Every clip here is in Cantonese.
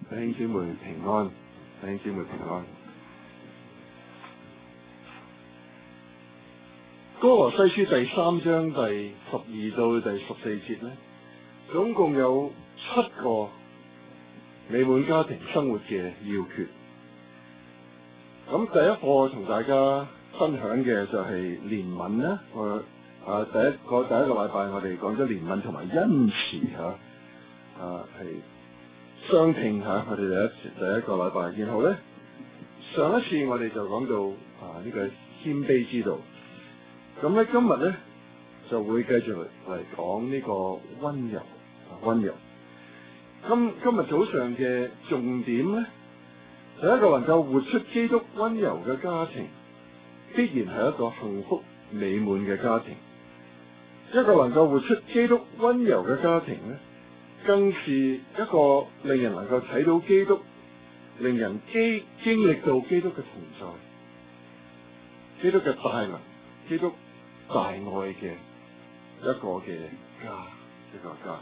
弟兄姊妹平安，弟兄姊妹平安。歌羅西書第3章第12到第14節呢，總共有7個美滿家庭生活嘅要訣。咁第一課同大家分享嘅就係憐憫啦。第一個禮拜我哋講咗憐憫同埋恩慈係相聽我哋第一個禮拜。然後呢，上一次我哋就講到呢個謙卑之道。咁咧今日咧就會繼續嚟講呢個溫柔。今日早上嘅重點咧，就一個能夠活出基督溫柔嘅家庭，必然係一個幸福美滿嘅家庭。一個能夠活出基督溫柔嘅家庭咧，更是一個令人能夠睇到基督，令人經歷到基督嘅同在，基督嘅大能，基督大愛嘅一個家。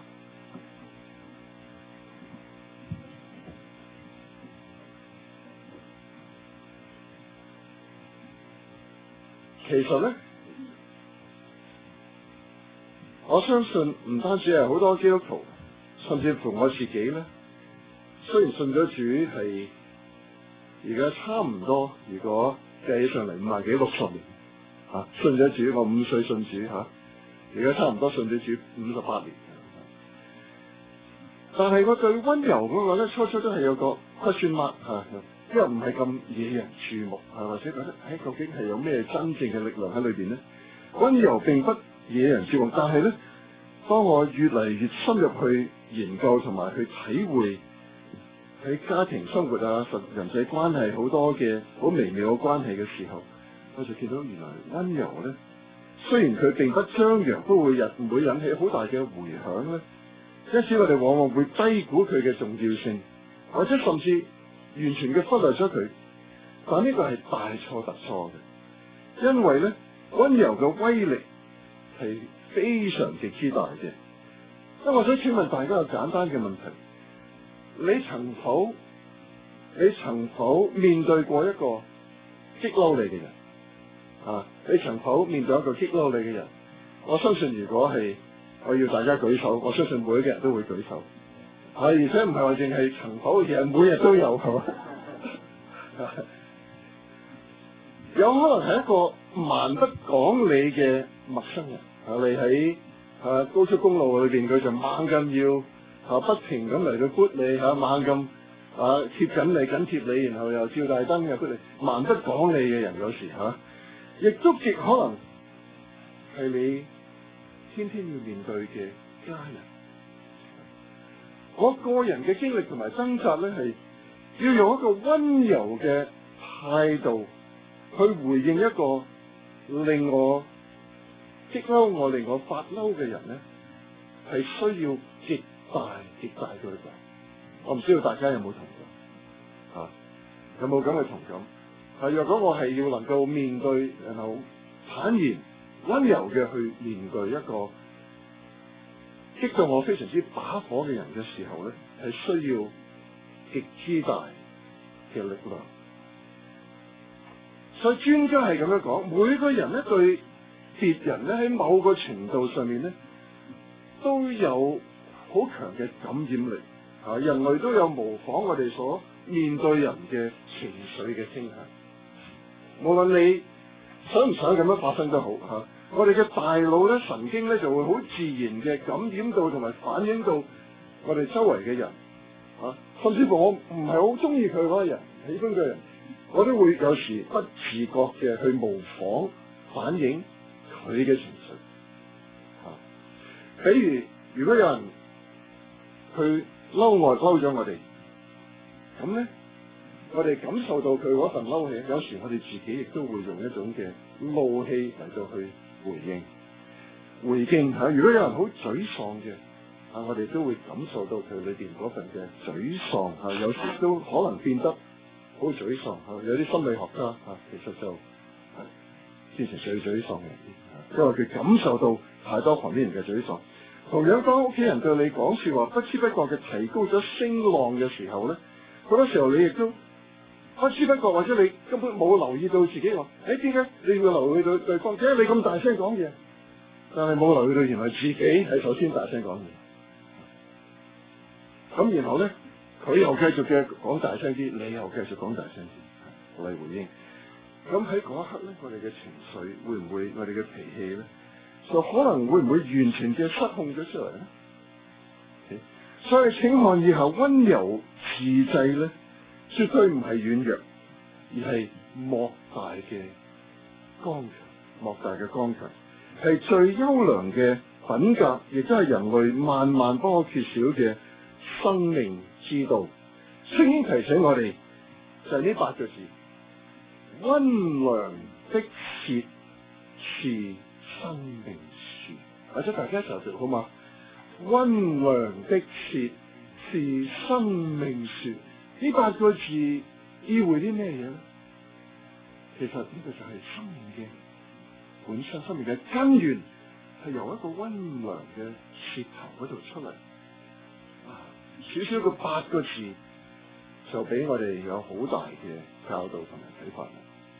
其實咧，我相信唔單止係好多基督徒，甚至乎我自己咧，雖然信咗主係而家差唔多，如果計起上嚟50幾60年。信咗主，我5歲信主而家差唔多信咗主58年。但係我對溫柔嗰個咧，初都係有個 question mark 因為唔係咁惹人注目或者覺得究竟係有咩真正嘅力量喺裏邊呢？溫柔並不惹人注目，但係咧，當我越嚟越深入去研究同埋去體會喺家庭生活人際關係好多嘅好微妙嘅關係嘅時候，我就見到原來溫柔咧，雖然佢並不張揚，都唔會引起好大嘅迴響咧。因此我哋往往會低估佢嘅重要性，或者甚至完全嘅忽略咗佢。但呢個係大錯特錯嘅，因為咧，溫柔嘅威力係非常極之大嘅。咁我想請問大家個簡單嘅問題：你曾否面對過一個激嬲你嘅人？你曾否面對一個激嬲你嘅人？我相信如果係我要大家舉手，我相信每一個人都會舉手。而且唔係話淨係曾否，而係每日都有，係嘛？有可能係一個蠻不講理嘅陌生人。你喺高速公路裏邊，佢就猛咁要不停咁嚟到撥你猛咁貼緊你緊貼你，然後又照大燈又撥你，蠻不講理嘅人有時亦都極可能係你天天要面對嘅家人。我個人嘅經歷同埋掙扎咧，係要用一個溫柔嘅態度去回應一個令我激嬲我、令我發嬲嘅人咧，係需要極大嘅力量。我唔知道大家有冇同感有冇咁嘅同感？若果我係要能夠面對，然後坦然溫柔嘅去面對一個激到我非常之把火嘅人嘅時候咧，係需要極之大嘅力量。所以專家係咁樣講，每個人咧對別人咧喺某個程度上面咧都有好強嘅感染力。人類都有模仿我哋所面對人嘅情緒嘅傾向。無論你想唔想咁樣發生都好我哋嘅大腦咧、神經咧就會好自然嘅感染到同埋反映到我哋周圍嘅人甚至乎我唔係好中意佢嗰個人、喜歡嘅人，我都會有時不自覺嘅去模仿反映佢嘅情緒比如果有人佢嬲咗我哋，咁咧我哋感受到佢嗰份嬲氣，有時我哋自己亦都會用一種嘅怒氣嚟到去回應。如果有人好沮喪嘅我哋都會感受到佢裏邊嗰份嘅沮喪有時都可能變得好沮喪有啲心理學家其實就變成最沮喪嘅人，因為佢感受到太多旁邊人嘅沮喪。同樣當屋企人對你講說話，不知不覺嘅提高咗聲浪嘅時候咧， 好多時候你亦都不知不覺，或者你根本冇留意到自己話，點解你會留意到對方？點解你咁大聲講嘢？但係冇留意到原來自己係首先大聲講嘢。咁然後咧，佢又繼續嘅講大聲啲，你又繼續講大聲啲嚟回應。咁喺嗰一刻咧，我哋嘅情緒會唔會，我哋嘅脾氣咧，就可能會唔會完全嘅失控咗出嚟咧？所以請看以下溫柔自制咧，絕對唔係軟弱，而係莫大嘅剛強，莫大嘅剛強，係最優良嘅品格，亦都係人類萬萬不可缺少嘅生命之道。聖經提醒我哋就係呢8個字：溫良的舌是生命樹。或者大家一齊讀好嘛？溫良的舌是生命樹。呢8個字意會啲咩嘢咧？其實呢個就係生命嘅本身，生命嘅根源係由一個溫良嘅舌頭嗰度出嚟。少少嘅8個字就俾我哋有好大嘅教導同埋啟發。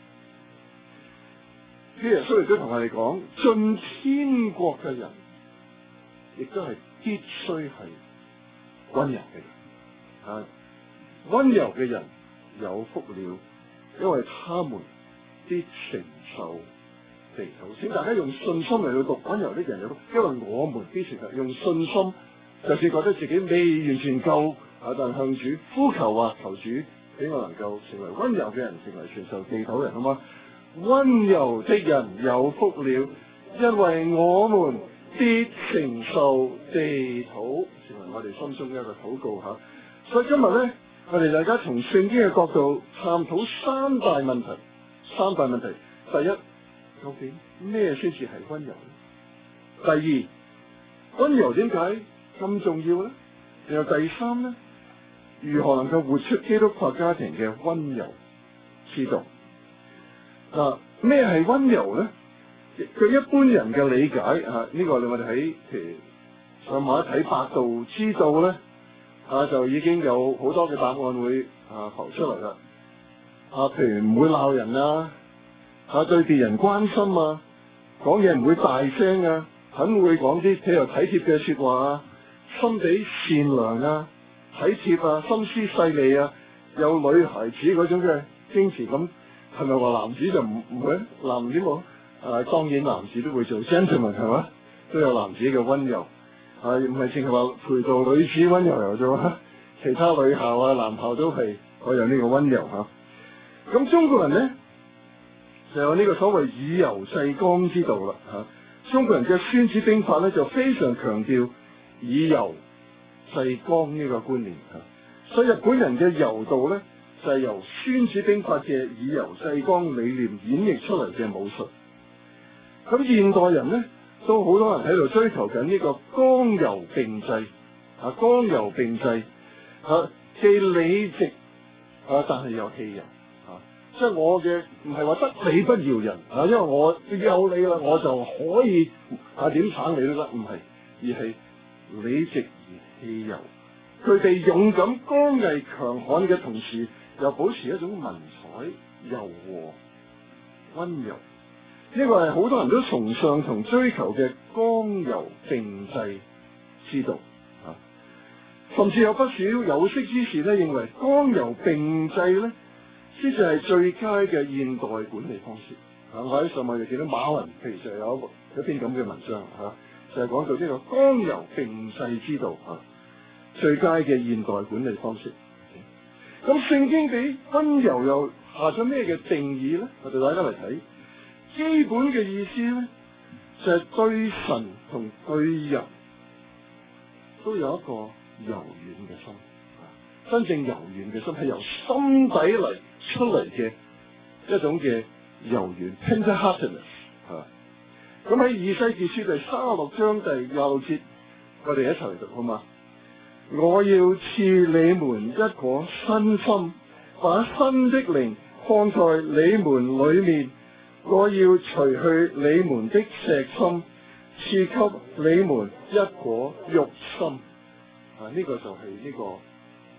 呢耶穌亦都同我哋講，進天國嘅人，亦都係必須係溫柔嘅人。溫柔嘅人有福了，因為他們必承受地土。請大家用信心嚟去讀溫柔的人有福，因為我們必承受。用信心，就算覺得自己未完全夠，但向主呼求話：求主俾我能夠成為溫柔嘅人，成為承受地土人，好嗎？溫柔的人有福了，因為我們必承受地土，成為我哋心中一個禱告吓。所以今日咧，我哋大家從聖經嘅角度探討3大問題。3大問題：第一，究竟咩先至係溫柔咧？第二，溫柔點解咁重要咧？然後第三咧，如何能夠活出基督化家庭嘅溫柔之道？咩係溫柔咧？佢一般人嘅理解呢個我哋喺譬如上網一睇百度知道咧，就已經有好多嘅答案會浮出嚟啦。譬如唔會鬧人對別人關心講嘢唔會大聲肯會講啲譬如體貼嘅說話心地善良體貼心思細膩有女孩子嗰種嘅矜持咁。係咪話男子就唔會？男子冇當然男子都會做 gentleman 係嘛，都有男子嘅溫柔唔係淨係話陪導女子溫柔啫，其他女校男校都係可以有呢個溫柔咁中國人咧就有呢個所謂以柔制剛之道啦中國人嘅孫子兵法咧就非常強調以柔制剛呢個觀念所以日本人嘅柔道咧就係由孫子兵法嘅以柔制剛理念演繹出嚟嘅武術。咁現代人咧都好多人喺度追求緊呢個剛柔並濟剛柔並濟既理直但係又氣人即係我嘅唔係話得理不饒人因為我有你啦，我就可以點鏟你都得，唔係，而係理直而氣柔。佢哋勇敢剛毅強悍嘅同時，又保持一種文采柔和溫柔。呢個係好多人都崇尚同追求嘅剛柔並濟之道甚至有不少有識之士咧認為剛柔並濟咧先至係最佳嘅現代管理方式我喺上網就見到馬雲其實有一篇咁嘅文章就係講到呢個剛柔並濟之道最佳嘅現代管理方式。咁聖經俾溫柔又下咗咩嘅定義咧？我哋大家嚟睇，基本嘅意思咧就係對神同對人都有一個柔軟嘅心。真正柔軟嘅心係由心底嚟出嚟嘅一種嘅柔軟 tender-heartedness 咁喺以西結書第36章第26節，我哋一齊嚟讀好嘛？我要賜你們一顆新心，把新的靈放在你們裏面。我要除去你們的石心，賜給你們一顆肉心。呢個就係呢個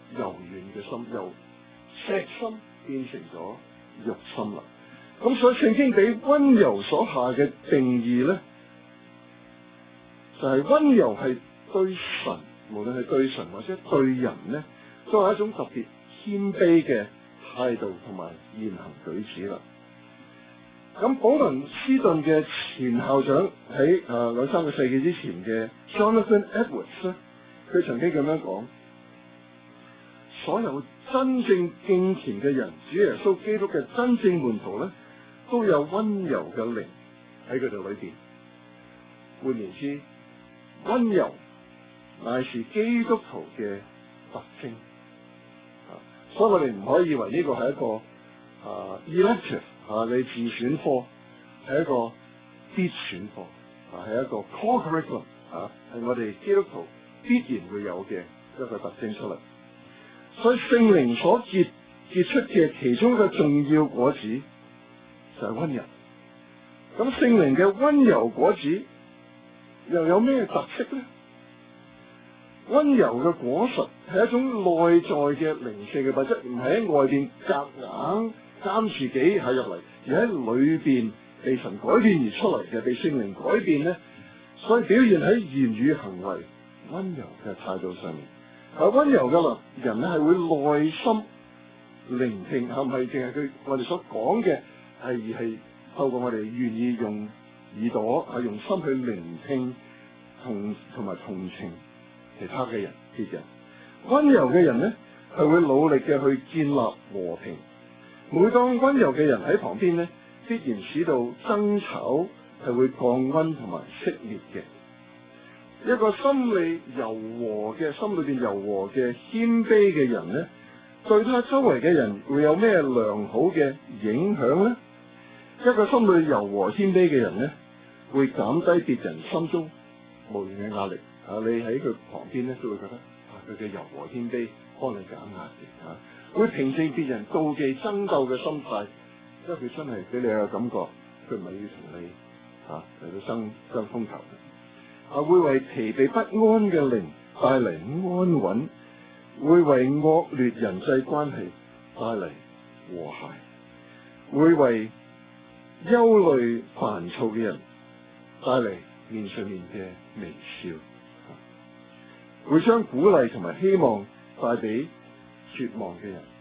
柔軟嘅心，由石心變成咗肉心啦。咁所以聖經俾溫柔所下嘅定義咧，就係溫柔係對神，無論係對神或者對人咧，都係一種特別謙卑嘅態度同埋言行舉止啦。咁保倫斯頓嘅前校長喺2-3個世紀之前嘅 Jonathan Edwards 咧，佢曾經咁樣講：所有真正敬虔嘅人，主耶穌基督嘅真正門徒咧，都有溫柔嘅靈喺佢哋裏邊。換言之，溫柔乃是基督徒嘅特徵。所以我哋唔可以以為呢個係一個elective 你自選科，係一個必選科，係一個 core curriculum 係我哋基督徒必然會有嘅一個特徵出嚟。所以聖靈所結出嘅其中一個重要果子就係溫柔。咁聖靈嘅溫柔果子又有咩特色咧？溫柔嘅果實係一種內在嘅靈性嘅品質，唔係喺外邊夾硬監自己係入嚟，而喺裏邊被神改變而出嚟嘅，被聖靈改變咧，所以表現喺言語行為溫柔嘅態度上面。溫柔嘅人咧係會內心聆聽，係唔係淨係我哋所講嘅，而係透過我哋願意用耳朵用心去聆聽同埋同情其他嘅人別人。溫柔嘅人咧係會努力嘅去建立和平。每當溫柔嘅人喺旁邊咧，必然使到爭吵係會降溫同埋熄滅嘅。一個心裏柔和嘅謙卑嘅人咧，對他周圍嘅人會有咩良好嘅影響咧？一個心裏柔和謙卑嘅人咧，會減低別人心中無形嘅壓力。你喺佢旁邊咧，都會覺得佢嘅柔和謙卑幫你減壓嘅。會平靜別人妒忌爭鬥嘅心態，因為佢真係俾你有個感覺，佢唔係要同你嚟到爭風頭。會為疲憊不安嘅靈帶嚟安穩，會為惡劣人際關係帶嚟和諧，會為憂慮煩躁嘅人帶嚟面上面嘅微笑，會將鼓勵同埋希望帶俾絕望嘅人。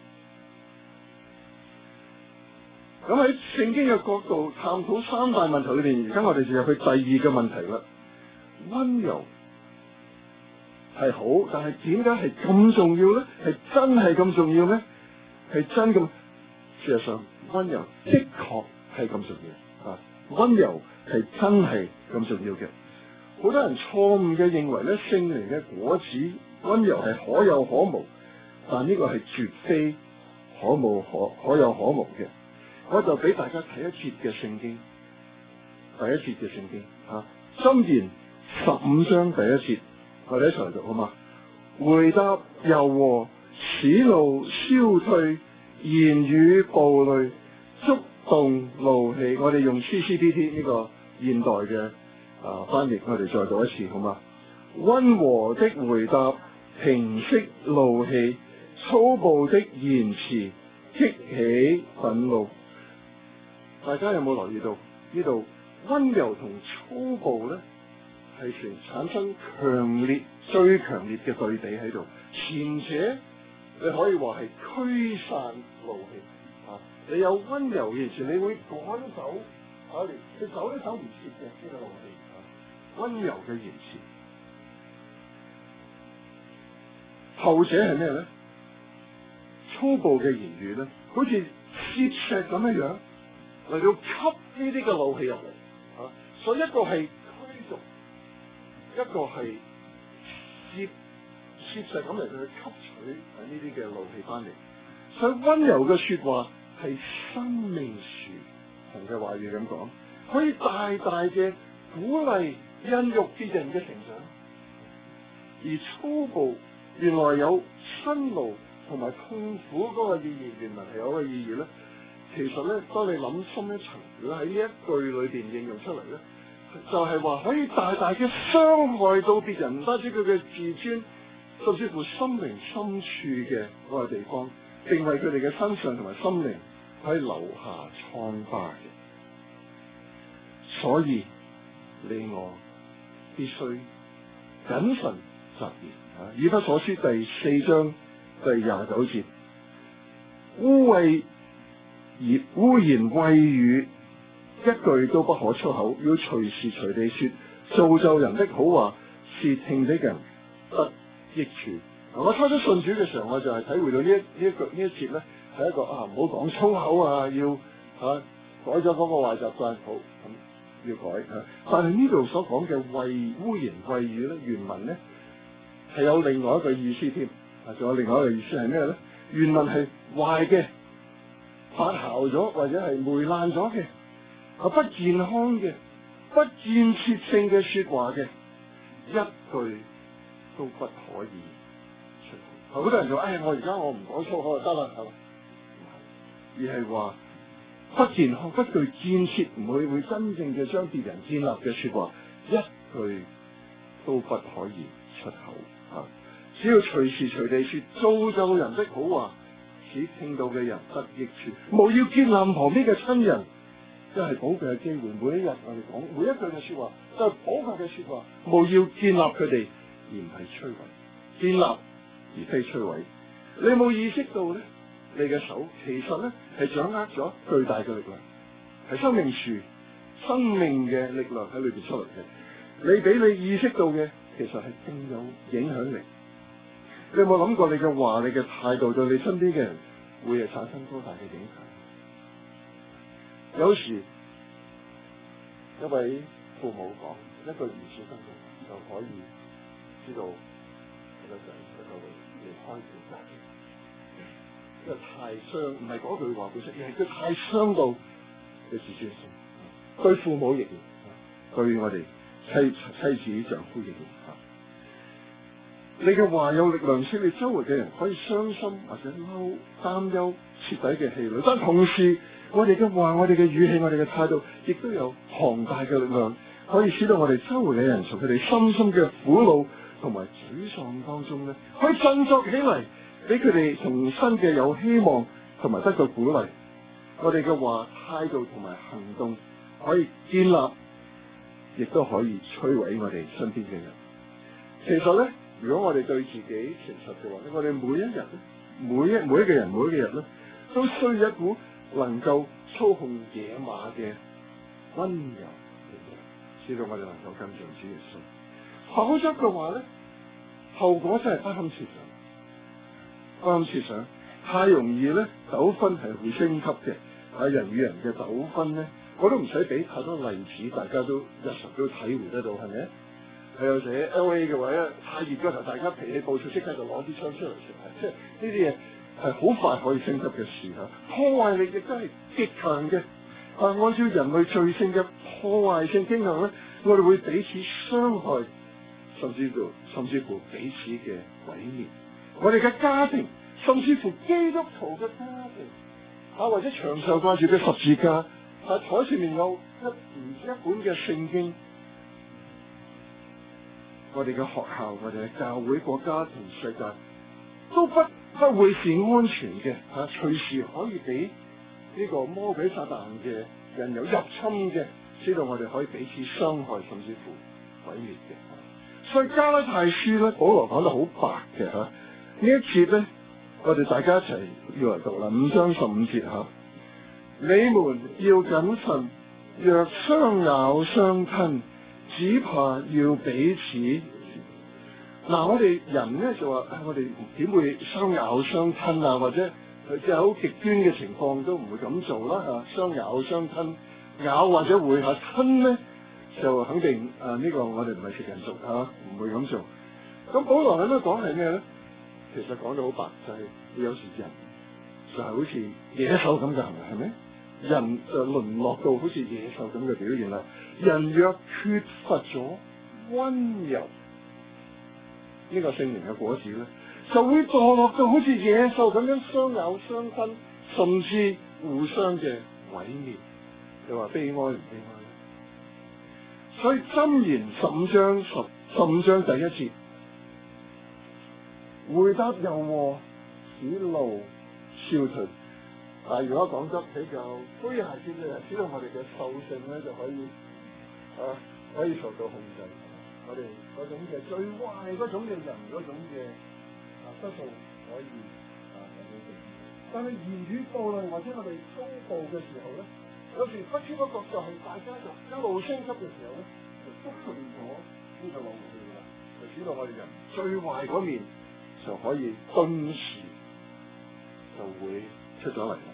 咁喺聖經嘅角度探討三大問題裏邊，而家我哋就入去第二個問題啦。溫柔係好，但係點解係咁重要咧？係真係咁重要咩？係真咁？事實上，溫柔的確係咁重要。溫柔係真係咁重要嘅。好多人錯誤嘅認為咧，聖靈嘅果子溫柔係可有可無，但呢個係絕非可有可無嘅。我就俾大家睇一節嘅聖經，第一節嘅聖經箴言15章第一節，我哋一齊嚟讀好嘛？回答柔和，使怒消退；言語暴戾，觸動怒氣。我哋用 CCPT 呢個現代嘅翻譯，我哋再讀一次好嘛？溫和的回答平息怒氣，粗暴的言辭激起憤怒。大家有冇留意到呢度溫柔同粗暴咧，係產生最強烈嘅對比喺度。前者你可以話係驅散怒氣，你有溫柔嘅言辭，你會趕走你走都走唔切嘅呢個怒氣。溫柔嘅言辭，後者係咩咧？粗暴嘅言語咧，好似切石咁樣樣嚟到吸呢啲嘅怒氣入嚟，所以一個係驅逐，一個係切石咁嚟到去吸取呢啲嘅怒氣翻嚟。所以溫柔嘅說話係生命樹，同嘅話語咁講，可以大大嘅鼓勵孕育別人嘅成長。而粗暴原來有辛勞同埋痛苦嗰個意義，原來係有個意義咧。其實咧，當你諗深一層，如果喺呢一句裏邊應用出嚟咧，就係話可以大大嘅傷害到別人，唔單止佢嘅自尊， 甚至乎心靈深處嘅嗰個地方，並為佢哋嘅身上同埋心靈可以留下瘡疤嘅。所以你我必須謹慎責言。以弗所書第4章第29節，污言穢語一句都不可出口，要隨時隨地說造就人的好話，是聽的人得益處。我初初信主嘅時候，我就係體會到呢一節咧，係一個唔好講粗口要改咗嗰個壞習慣，好咁要改但係呢度所講嘅污言穢語咧，原文咧係有另外一個意思添，仲有另外一個意思係咩咧？原文係壞嘅、發酵咗或者係霉爛咗嘅、不健康嘅、不建設性嘅說話嘅，一句都不可以出口。好多人就我而家我唔講粗口就得啦，係嘛？而係話不健康、不具建設，唔會真正嘅將別人建立嘅說話，一句都不可以出口。只要隨時隨地說造就人的好話，使聽到嘅人得益處。務要建立旁邊嘅親人，即係寶貴嘅機會。每一日我哋講每一句嘅說話，就係寶貴嘅說話。務要建立佢哋，而唔係摧毀。建立而非摧毀。你有冇意識到咧？你嘅手其實咧係掌握咗巨大嘅力量，係生命樹、生命嘅力量喺裏邊出嚟嘅。你俾你意識到嘅，其實係更有影響力。你有冇諗過你嘅話、你嘅態度對你身邊嘅人會係產生多大嘅影響？有時一位父母講一個兒子生命就可以知道個仔就會離開佢家庭，因為太傷，唔係嗰句話本身，而係佢太傷到嘅自尊心。對父母亦然，對我哋妻子、丈夫亦然。你嘅話有力量，使你周圍嘅人可以傷心或者嬲、擔憂、徹底嘅氣餒。但同時，我哋嘅話、我哋嘅語氣、我哋嘅態度，亦都有龐大嘅力量，可以使到我哋周圍嘅人從佢哋深深嘅苦惱同埋沮喪當中咧，可以振作起嚟，俾佢哋重新嘅有希望同埋得到鼓勵。我哋嘅話、態度同埋行動可以建立，亦都可以摧毀我哋身邊嘅人。其實咧，如果我哋對自己誠實嘅話咧，我哋每一日咧，每一個人每一日咧，都需要一股能夠操控野馬嘅溫柔力量，使到我哋能夠跟上主耶穌。否則嘅話咧，後果真係不堪設想。不堪設想，太容易咧，糾紛係會升級嘅。人與人嘅糾紛咧，我都唔使俾太多例子，大家都日常都體會得到，係咪？有時 LA 嘅話咧，太熱嗰時候，大家脾氣暴躁，即刻就攞啲槍出嚟食。即係呢啲嘢係好快可以升級嘅事嚇，破壞力亦都係極強嘅。按照人類罪性嘅破壞性傾向咧，我哋會彼此傷害，甚至乎彼此嘅毀滅。我哋嘅家庭，甚至乎基督徒嘅家庭，或者長壽掛住嘅十字架，台上面有一本嘅聖經。我哋嘅學校、我哋嘅教會、國家同世界都不會是安全嘅隨時可以俾呢個魔鬼撒旦嘅人有入侵嘅，使到我哋可以彼此傷害，甚至乎毀滅嘅。所以加拉太書咧，保羅講得好白嘅呢一節咧，我哋大家一齊要嚟讀啦，5章15節你們要謹慎，若相咬相吞，只怕要彼此。我哋人咧就話，我哋點會相咬相吞啊？或者即係好極端嘅情況都唔會咁做啦嚇。相咬相吞，咬或者會吞咧，就肯定呢個我哋唔係食人族唔會咁做。咁保羅喺度講係咩咧？其實講得好白，就係有時人就係好似野獸咁嘅行為，係咪？人就淪落到好似野獸咁嘅表現啦。人若缺乏咗溫柔呢個聖靈嘅果子咧，就會墮落到好似野獸咁樣相咬相吞，甚至互相嘅毀滅。你話悲哀唔悲哀咧？所以箴言15章第1節， 回答柔和，使怒消退。但如果講得比較詼諧啲嘅人，知道我哋嘅獸性咧就可以受到控制。我哋嗰種嘅最壞嗰種嘅人嗰種嘅質素可以但係言語暴戾或者我哋粗暴嘅時候咧，有時不知不覺就係大家就一路升級嘅時候咧，就觸碰咗呢個怒氣啦，就使到我哋人最壞嗰面就可以頓時就會出咗嚟啦。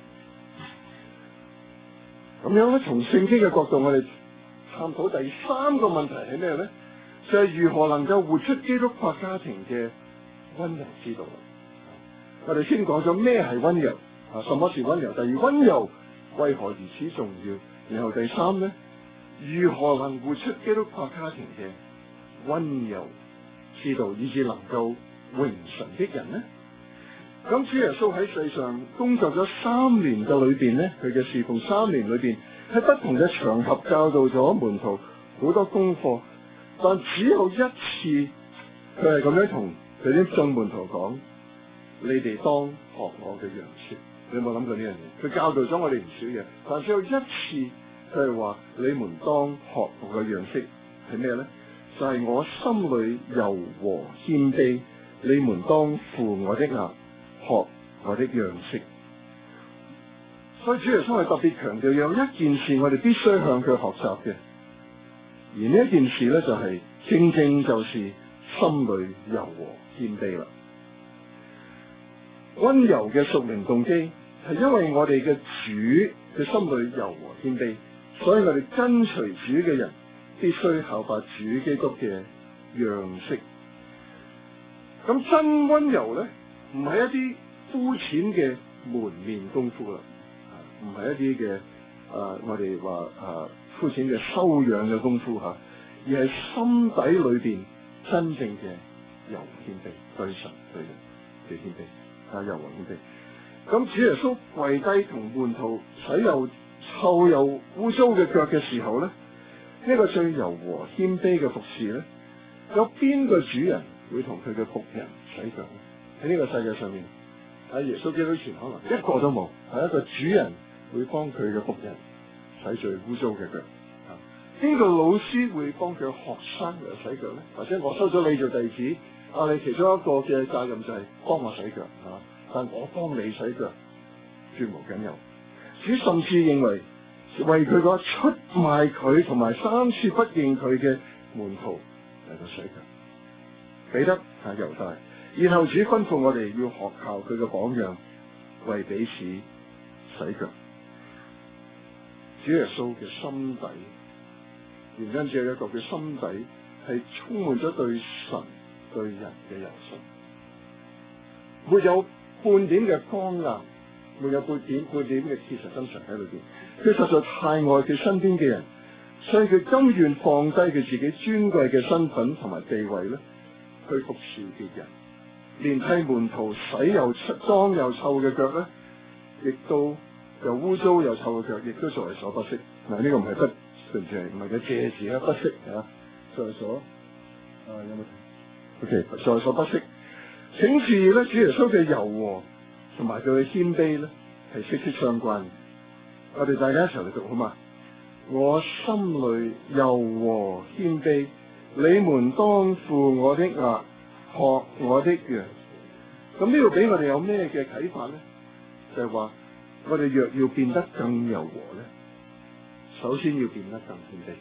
咁樣咧，從聖經嘅角度，我哋探討第三個問題係咩咧？就係如何能夠活出基督化家庭嘅溫柔之道。我哋先講咗咩係溫柔什麼是溫柔？第二，溫柔為何如此重要？然後第三咧，如何能活出基督化家庭嘅溫柔之道，以至能夠榮神的人呢？咁主耶穌喺世上工作咗3年嘅裏邊咧，佢嘅侍奉3年裏邊，喺不同嘅場合教導咗門徒好多功課，但只有一次佢係咁樣同佢啲眾門徒講：你哋當學我嘅樣式。你有冇諗過呢樣嘢？佢教導咗我哋唔少嘢，但只有一次佢係話：你們當學我嘅樣式係咩咧？就係我心裏柔和謙卑，你們當負我的軛，學我的樣式。所以主耶穌係特別強調有一件事我哋必須向佢學習嘅，而呢一件事咧就係正正就是心裏柔和謙卑啦。溫柔嘅屬靈動機係因為我哋嘅主嘅心裏柔和謙卑，所以我哋跟隨主嘅人必須效法主基督嘅樣式。咁真溫柔咧，唔係一啲膚淺嘅門面功夫啦，唔係一啲嘅我哋話膚淺嘅修養嘅功夫吓，而係心底裏邊真正嘅柔和謙卑，對神對人嘅謙卑。柔和謙卑。咁主耶穌跪低同門徒洗又臭又污糟嘅腳嘅時候咧，呢個最柔和謙卑嘅服侍咧，有邊個主人會同佢嘅僕人洗腳咧？喺呢個世界上面，喺耶穌基督前可能一個都冇，係一個主人會幫佢嘅僕人洗最污糟嘅腳。邊個老師會幫佢學生嚟洗腳咧？或者我收咗你做弟子，你其中一個嘅責任就係幫我洗腳但我幫你洗腳絕無僅有。主甚至認為為佢個出賣佢同埋3次不認佢嘅門徒嚟到洗腳。彼得猶大，然後主吩咐我哋要學效佢嘅榜樣，為彼此洗腳。主耶穌嘅心底，原因只有一個，佢心底係充滿咗對神對人嘅柔心，沒有半點嘅剛硬，沒有半點嘅切實真誠喺裏邊。佢實在太愛佢身邊嘅人，所以佢甘願放低佢自己尊貴嘅身份同埋地位咧，去服侍別人，連替門徒洗又髒又臭嘅腳咧，亦都又污糟又臭嘅腳，亦都在所不惜。嗱，呢個唔係不純粹唔係嘅借字啊，不惜在所有冇？OK， 在所不惜。請注意咧，主耶穌嘅柔和同埋佢嘅謙卑咧，係息息相關嘅。我哋大家一齊嚟讀好嘛？我心裏柔和謙卑，你們當負我的軛，學我的樣。咁呢度俾我哋有咩嘅啟發咧？就係話我哋若要變得更柔和咧，首先要變得更謙卑。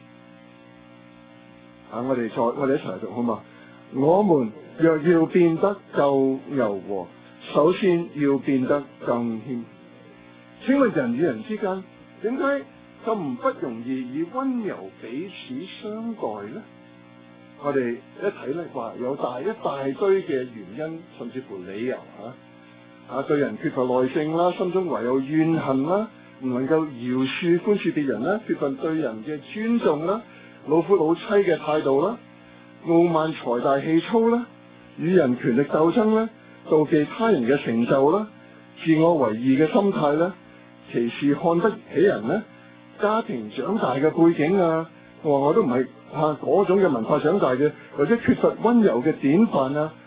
我哋一齊嚟讀好嘛？我們若要變得夠柔和，首先要變得更謙。請問人與人之間點解咁不容易以溫柔彼此相待呢？我哋一睇咧話有一大堆嘅原因，甚至乎理由對人缺乏耐性啦，心中懷有怨恨啦，唔能夠饒恕寬恕別人啦，缺乏對人嘅尊重啦，老夫老妻嘅態度啦，傲慢財大氣粗啦，與人權力鬥爭啦，妒忌他人嘅成就啦，自我為義嘅心態啦，歧視看不起人啦，家庭長大嘅背景我都唔係嗰種嘅文化長大嘅，或者缺乏溫柔嘅典範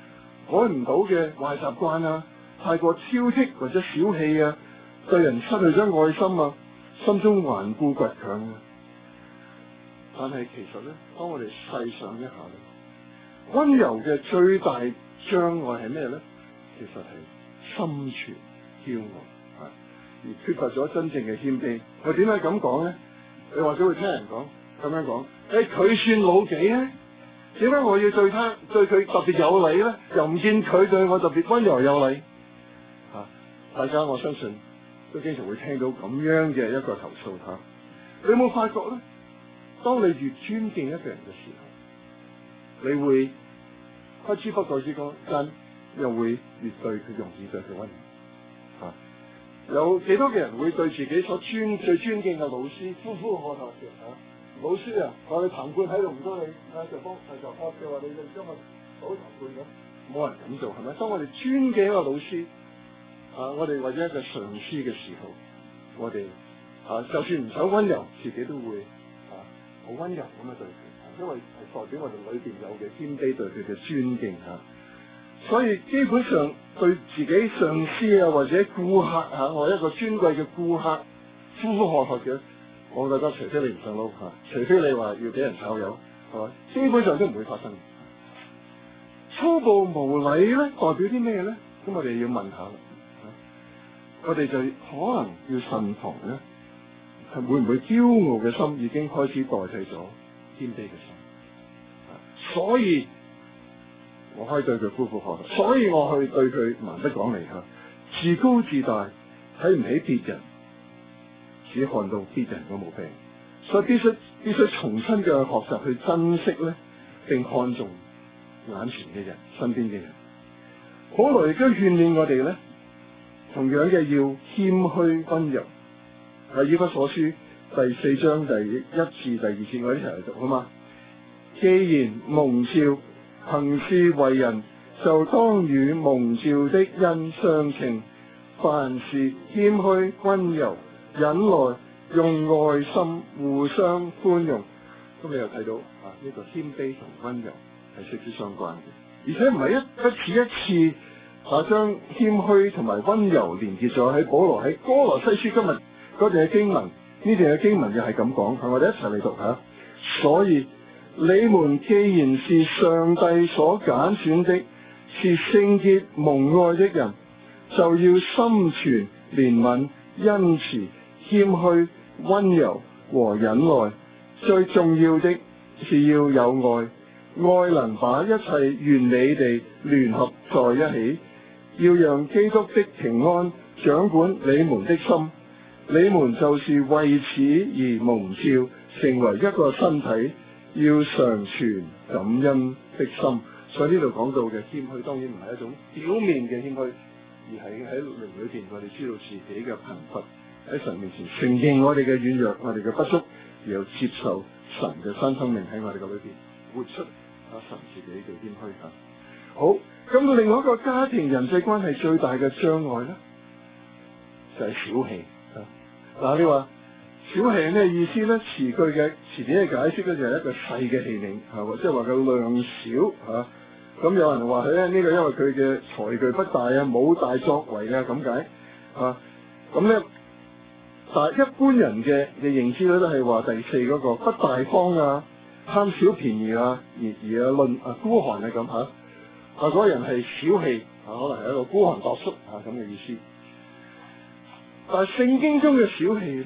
改唔到嘅壞習慣啊，太過挑剔或者小氣啊，對人失去咗愛心啊，心中頑固倔強啊。但係其實咧，當我哋細想一下咧，溫柔嘅最大障礙係咩咧？其實係心存驕傲啊，而缺乏咗真正嘅謙卑。我點解咁講咧？你或者會聽人講咁樣講，佢算老幾咧？點解我要對佢特別有禮咧？又唔見佢對我特別溫柔有禮啊！大家我相信都經常會聽到咁樣嘅一個投訴嚇。你有冇發覺咧？當你越尊敬一個人嘅時候，你會不知不覺之間又會越對佢容易對佢溫柔啊！有幾多嘅人會對自己所最尊敬嘅老師呼呼喝喝嘅嚇？老師啊，我哋談判喺度唔該你就幫就惡嘅話，你就將我好談判咁，冇人咁做係咪？當我哋尊敬一個老師啊，我哋或者一個上司嘅時候，我哋就算唔想溫柔，自己都會好溫柔咁樣對佢，因為係代表我哋裏邊有嘅謙卑對佢嘅尊敬嚇。所以基本上對自己上司啊或者顧客嚇，我一個尊貴嘅顧客呼呼喝喝嘅，我覺得除非你唔上路嚇，除非你話要俾人炒魷，係咪？基本上都唔會發生。粗暴無禮咧，代表啲咩咧？咁我哋要問下啦，我哋就可能要慎防咧，係會唔會驕傲嘅心已經開始代替咗謙卑嘅心？所以我可以對佢呼呼喝喝，所以我去對佢蠻不講理嚇，自高自大，睇唔起別人，只看到別人嘅毛病，所以必須重新嘅學習去珍惜咧，並看重眼前嘅人、身邊嘅人。保羅亦都勸勉我哋咧，同樣嘅要謙虛溫柔。喺以弗所書第4章第1至第2節，我一齊嚟讀好嘛？既然蒙召行事為人，就當與蒙召的恩相稱，凡事謙虛溫柔，忍耐，用愛心互相寬容。咁你又睇到呢個謙卑同溫柔係息息相關嘅，而且唔係一次將謙虛同埋溫柔連結咗喺保羅喺哥羅西書今日嗰段嘅經文，呢段嘅經文又係咁講，係我哋一齊嚟讀下。所以你們既然是上帝所揀選的，是聖潔蒙愛的人，就要心存憐憫、恩慈、謙虛、溫柔和忍耐。最重要的是要有愛，愛能把一切完美地聯合在一起，要讓基督的平安掌管你們的心。你們就是為此而蒙召，成為一個身體，要常存感恩的心。所以呢度講到嘅謙虛，當然唔係一種表面嘅謙虛，而係喺靈裏邊，我哋知道自己嘅貧乏，喺神面前承認我哋嘅軟弱，我哋嘅不足，然後接受神嘅新生命喺我哋嘅裏邊活出神自己嘅謙虛嚇。好，咁另外一個家庭人際關係最大嘅障礙咧，就係小氣。嗱，你話小氣係咩意思咧？詞句嘅詞典嘅解釋咧，就係一個細嘅器皿，係嘛，即係話佢量少嚇。咁有人話佢咧，呢個因為佢嘅財具不大啊，冇大作為啊，咁解啊。咁咧，但係一般人嘅認知咧，都係話第四嗰個不大方啊，貪小便宜啊，而論孤寒啊咁嚇。嗰個人係小氣可能係一個孤寒獨縮咁嘅意思。但係聖經中嘅小氣咧，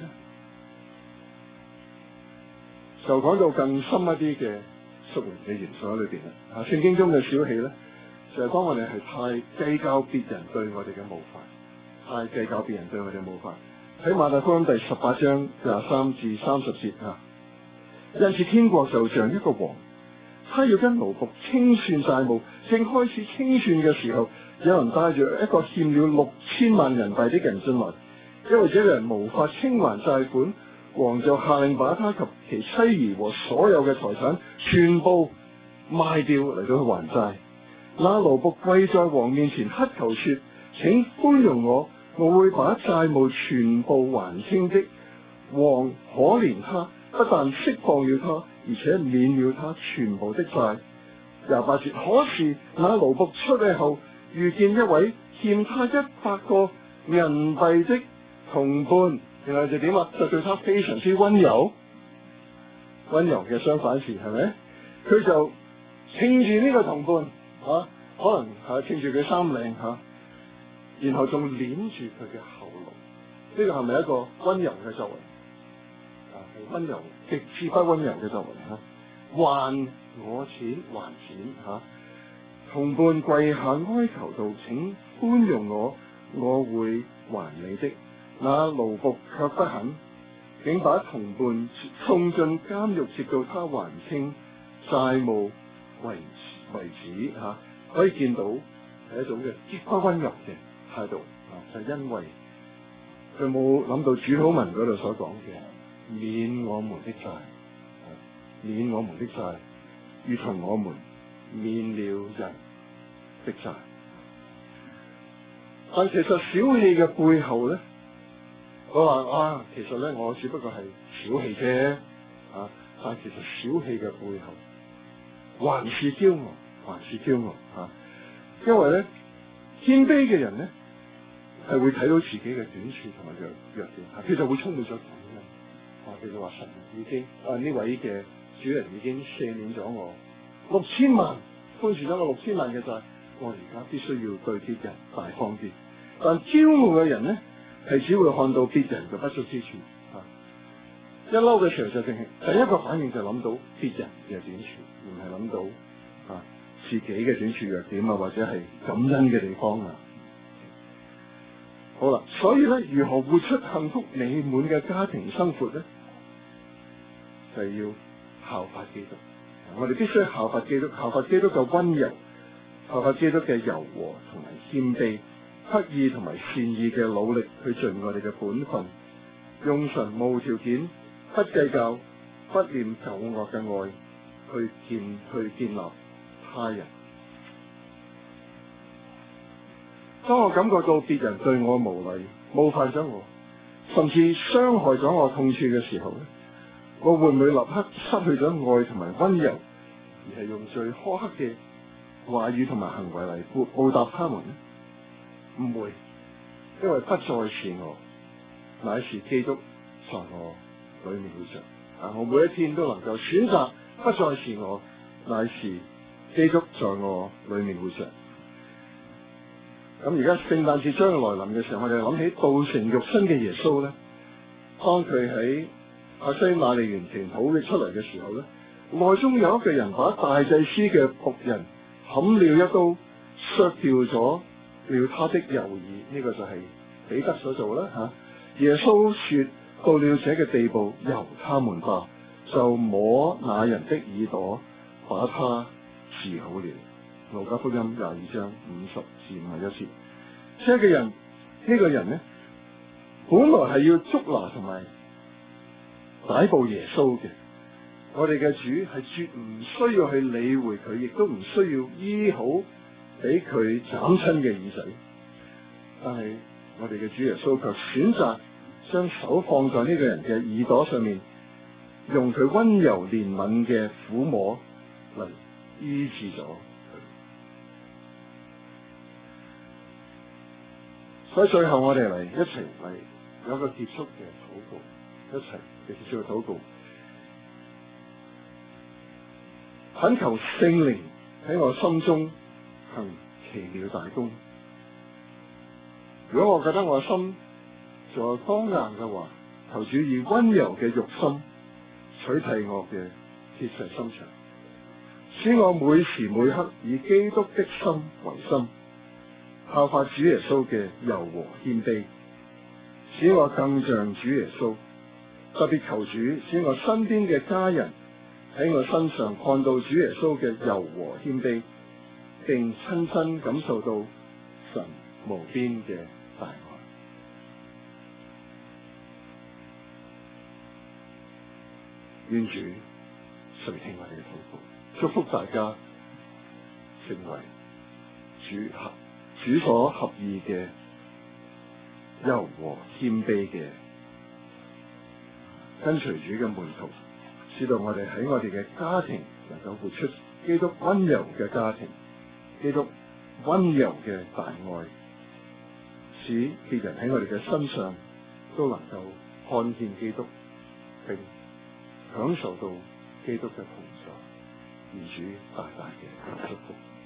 就講到更深一啲嘅屬靈嘅元素喺裏邊啦。聖經中嘅小氣咧，就係當我哋係太計較別人對我哋嘅冒犯，太計較別人對我哋嘅冒犯。喺馬太福音第18章23至30節因此天國就像一個王，他要跟奴僕清算債務，正開始清算嘅時候，有人帶住一個欠了6000萬人幣的人進來。因為這個人無法清還債款，王就下令把他及其妻兒和所有嘅財產全部賣掉嚟到去還債。那奴僕跪在王面前乞求說：請寬容我，我會把債務全部還清的。王可憐他，不但釋放了他，而且免了他全部的債。 28節，可是那奴僕出去後，遇見一位欠他100個銀幣的同伴，然後就點啊？就對他非常之溫柔。溫柔嘅相反詞係咪？佢就稱住呢個同伴可能稱住佢衫領然後仲捏住佢嘅喉嚨。呢個係咪一個溫柔嘅作為？係溫柔，極之不溫柔嘅作為還我錢，還錢同伴跪下哀求道：請寬容我，我會還你的。那奴僕卻不肯，竟把同伴送進監獄，直到他還清債務為止可以見到係一種嘅極不溫柔嘅態度就係因為佢冇諗到主禱文嗰度所講嘅免我們的債，免我們的債，如同我們免了人的債。但其實小氣嘅背後咧，我話其實咧我只不過係小氣啫但其實小氣嘅背後還是驕傲，還是驕傲因為咧謙卑嘅人咧係會睇到自己嘅短處同埋弱點佢就會充滿咗感恩佢就話神已經呢位嘅主人已經赦免咗我6000萬，寬恕咗我6000萬嘅債，我而家必須要對別人大方啲。但驕傲嘅人咧係只會看到別人嘅不足之處一嬲嘅時候就淨係第一個反應就諗到別人嘅短處，唔係諗到自己嘅短處弱點或者係感恩嘅地方好啦，所以咧如何活出幸福美滿嘅家庭生活咧，就係要效法基督。我哋必須效法基督，效法基督嘅溫柔，效法基督嘅柔和同埋謙卑，刻意同埋善意嘅努力去盡我哋嘅本分，用神無條件、不計較、不念舊惡嘅愛去建立他人。當我感覺到別人對我無禮、冒犯咗我，甚至傷害咗我痛處嘅時候咧，我會唔會立刻失去咗愛同埋溫柔，而係用最苛刻嘅話語同埋行為嚟報答他們呢？唔會，因為不再是我，乃是基督在我裏面活着。我每一天都能夠選擇不再是我，乃是基督在我裏面活着。咁而家聖誕節將要來臨嘅時候，我哋諗起道成肉身嘅耶穌咧，當佢喺亞西馬利園祈禱嘅出嚟嘅時候咧，內中有一個人把大祭司嘅僕人砍了一刀，削掉咗了他的右耳。呢個就係彼得所做啦耶穌說：到了這個地步，由他們吧，就摸那人的耳朵，把他治好了。路加福音22章50至51節。這個人呢，本來係要捉拿同埋逮捕耶穌嘅。我哋嘅主係絕唔需要去理會佢，亦都唔需要醫好俾佢斬親嘅耳仔。但係我哋嘅主耶穌卻選擇將手放在呢個人嘅耳朵上面，用佢溫柔憐憫嘅撫摸嚟醫治咗佢。所以最後我哋嚟一齊嚟有一個結束嘅禱告，一齊嘅結束嘅禱告，懇求聖靈喺我心中行奇妙大功。如果我覺得我心仲係剛硬嘅話，求主以溫柔嘅肉心取替我嘅鐵石心腸，使我每時每刻以基督的心為心，效法主耶穌嘅柔和謙卑，使我更像主耶穌。特別求主使我身邊嘅家人喺我身上看到主耶穌嘅柔和謙卑，並親身感受到神無邊嘅大愛。願主垂聽我哋嘅禱告，祝福大家成為主所合意嘅柔和謙卑嘅跟隨主嘅門徒，使到我哋喺我哋嘅家庭能夠活出基督溫柔嘅家庭，基督溫柔嘅大愛，使別人喺我哋嘅身上都能夠看見基督，並享受到基督嘅同在，而主大大嘅祝福。